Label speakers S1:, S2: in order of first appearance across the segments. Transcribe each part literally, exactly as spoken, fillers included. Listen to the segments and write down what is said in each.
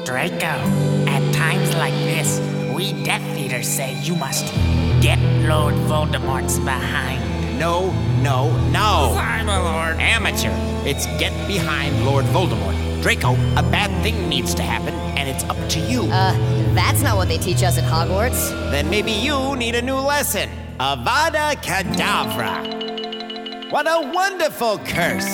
S1: Draco, at times like this, we Death Eaters say you must get Lord Voldemort's behind.
S2: No, no, no.
S1: Sorry, my lord.
S2: Amateur. It's get behind Lord Voldemort. Draco, a bad thing needs to happen, and it's up to you.
S3: Uh, that's not what they teach us at Hogwarts.
S2: Then maybe you need a new lesson. Avada Kedavra. What a wonderful curse.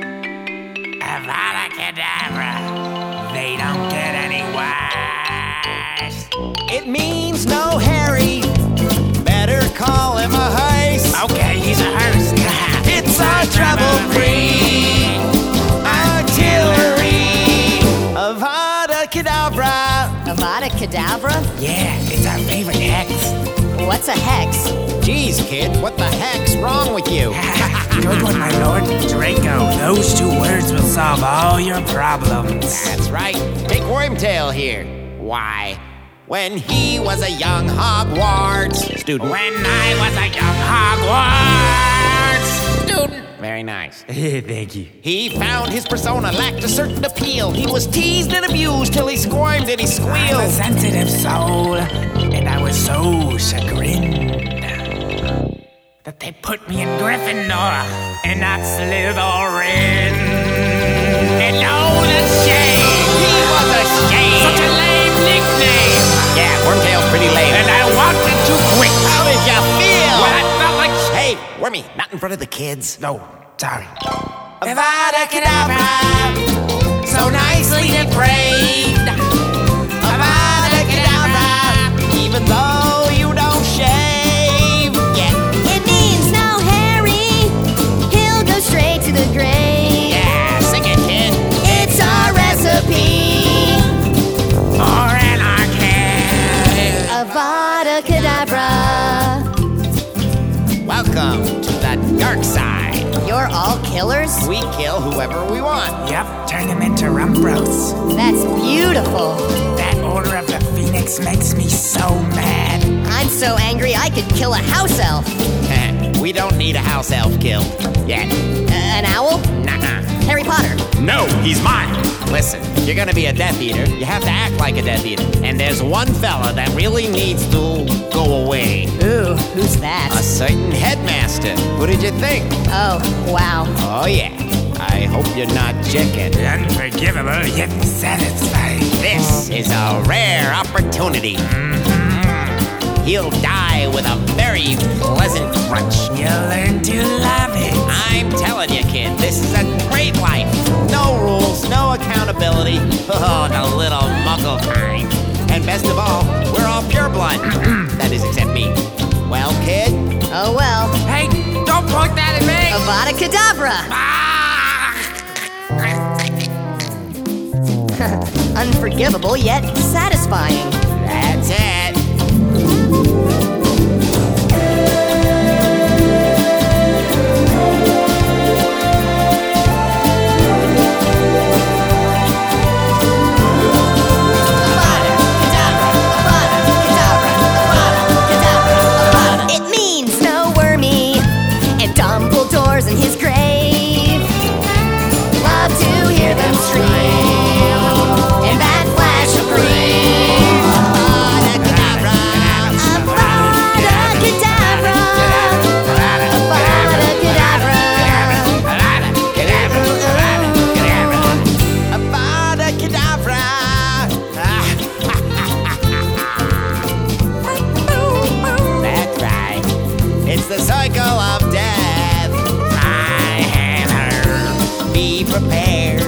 S1: Avada Kedavra. They don't get any worse.
S2: It means no Harry. Better call him a hearse.
S1: Okay, he's a hearse.
S2: It's our trouble-free artillery. Avada Kedavra.
S3: Avada Kedavra?
S1: Yeah, it's our favorite hex.
S3: What's a hex?
S2: Geez, kid, what the heck's wrong with you?
S1: Good one, my lord. Draco, those two words will solve all your problems.
S2: That's right. Take Wormtail here. Why, when he was a young Hogwarts student.
S1: When I was a young Hogwarts student.
S2: Very nice.
S1: Thank you.
S2: He found his persona lacked a certain appeal. He was teased and abused till he squirmed and he
S1: I'm a
S2: squealed.
S1: sensitive soul, and I was so chagrined that they put me in Gryffindor and not Slytherin. And oh, the shame!
S2: He was a shame.
S1: Such a lame nickname!
S2: Yeah, Wormtail's pretty lame.
S1: And I wanted to quit.
S2: How did you feel?
S1: Well, I felt like...
S2: Hey, Wormy, not in front of the kids.
S1: No, sorry.
S2: Avada Kedavra, so nicely depraved. Avada Kedavra, even though you don't shave yet.
S3: It means no Harry. He'll go straight to the grave.
S2: Yeah, sing it, kid.
S3: It's our recipe.
S1: For anarchy.
S3: Avada Kedavra.
S2: Welcome to the dark side.
S3: You're all killers?
S2: We kill whoever we want.
S1: Yep, turn him into Rumbros.
S3: That's beautiful.
S1: That Order of the Phoenix makes me so mad.
S3: I'm so angry I could kill a house elf.
S2: We don't need a house elf killed yet.
S3: Uh, an owl?
S2: Nuh-uh.
S3: Harry Potter.
S2: No, he's mine. Listen, if you're gonna be a Death Eater, you have to act like a Death Eater. And there's one fella that really needs to go away.
S3: Ooh, who's that?
S2: A certain headmaster. Who did you think?
S3: Oh, wow.
S2: Oh yeah. I hope you're not chicken.
S1: Unforgivable yet satisfying.
S2: This is a rare opportunity. He'll die with a very pleasant crunch.
S1: You'll learn to love it.
S2: I'm telling you, kid, this is a great life. No rules, no accountability. Oh, the little muggle kind. And best of all, we're all pure blood. That is, except me. Well, kid?
S3: Oh, well.
S1: Hey, don't point that at me!
S3: Avada Kedavra.
S1: Ah!
S3: Unforgivable yet satisfying.
S2: That's it.
S3: In his grave, love to hear them scream, and that flash of green. Avada Kedavra, Avada Kedavra, Avada Kedavra,
S2: Avada Kedavra, That's right. It's the cycle of death. Be prepared